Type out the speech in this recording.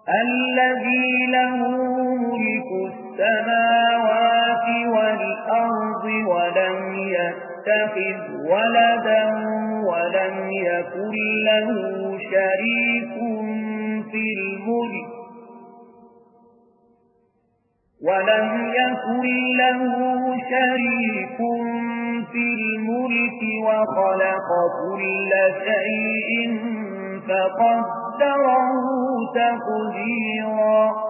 الذي له ملك السماوات والأرض ولم يتخذ ولدا ولم يكن له شريك في الملك وخلق كل شيء فقدره تقديرا